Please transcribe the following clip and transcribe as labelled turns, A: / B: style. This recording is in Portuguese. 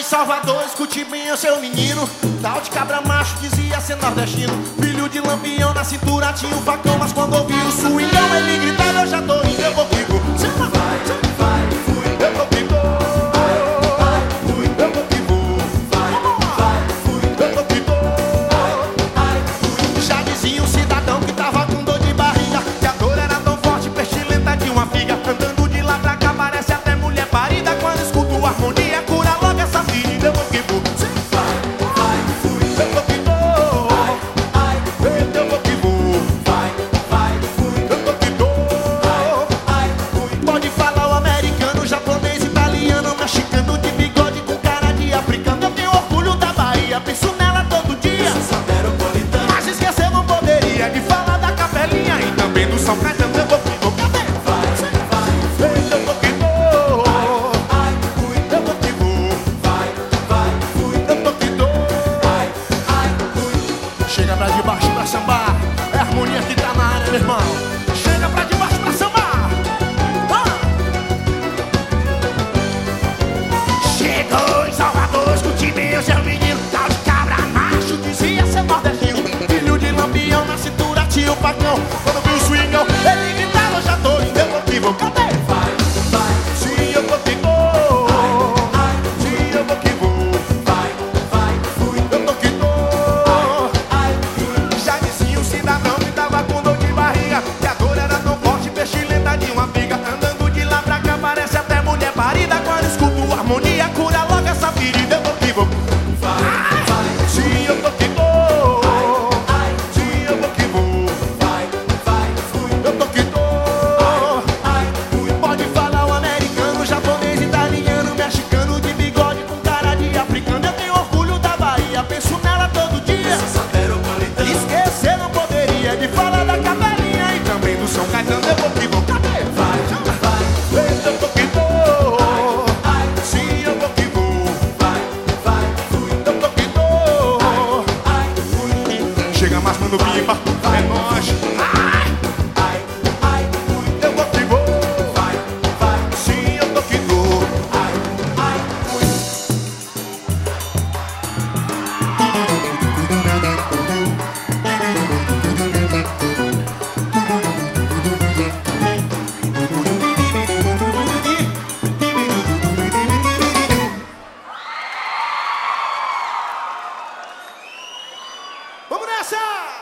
A: Salvador, escute bem, eu seu menino. Tal de cabra macho, dizia ser nordestino. Filho de lampião, na cintura tinha um facão. Mas quando ouvi o swingão, ele gritava: eu já tô indo, eu vou fico. Vai, vai, fui, eu vou fico. Vai, fui, eu vou fico. Vai, fui, eu vou fico. Já dizia um cidadão que tava com dor de barriga, que a dor era tão forte, pestilenta de uma figa. Andando de lá pra cá, parece até mulher parida. Quando escuto harmonia, cura logo essa ferida. Eu vou fico. Chega pra debaixo pra sambar, é a harmonia que tá na área, meu irmão. Chega pra debaixo pra sambar. Chegou em Salvador, escute bem, seu menino. Tal de cabra macho, dizia ser nordestino. Filho de lampião, na cintura tinha um facão. Quando viu o swingão, ele gritava: eu já tô indo, eu vou que vou. Cadê? Vai, vai, sim, eu vou que vou. Sim, eu vou que vou. Vai, vai, fui, eu tô que tô. Cidadão que tava com dor de barriga, que a dor era tão forte, pestilenta de uma figa. Andando de lá pra cá, parece até mulher parida. Quando escuto harmonia, cura logo essa ferida. Eu vou que vou. Vai, vai, sim, eu vou que vou. Sim, eu vou que vou. Vai, vai, fui, eu tô que tô. Pode falar o americano, japonês, italiano, mexicano, de bigode com cara de africano. Eu tenho orgulho da Bahia, penso nela todo dia. Esquecer não poderia de falar da Capelinha e também do São Caetano. Eu vou que vou. Cadê? Vai, vai, eu vou que vou. Sim, eu vou que vou. Vai, vai, eu vou que vou. Chega mais no Bimba, é nóis. Eu vou que vou. Vai, vai, sim, eu vou que vou. Vamos nessa!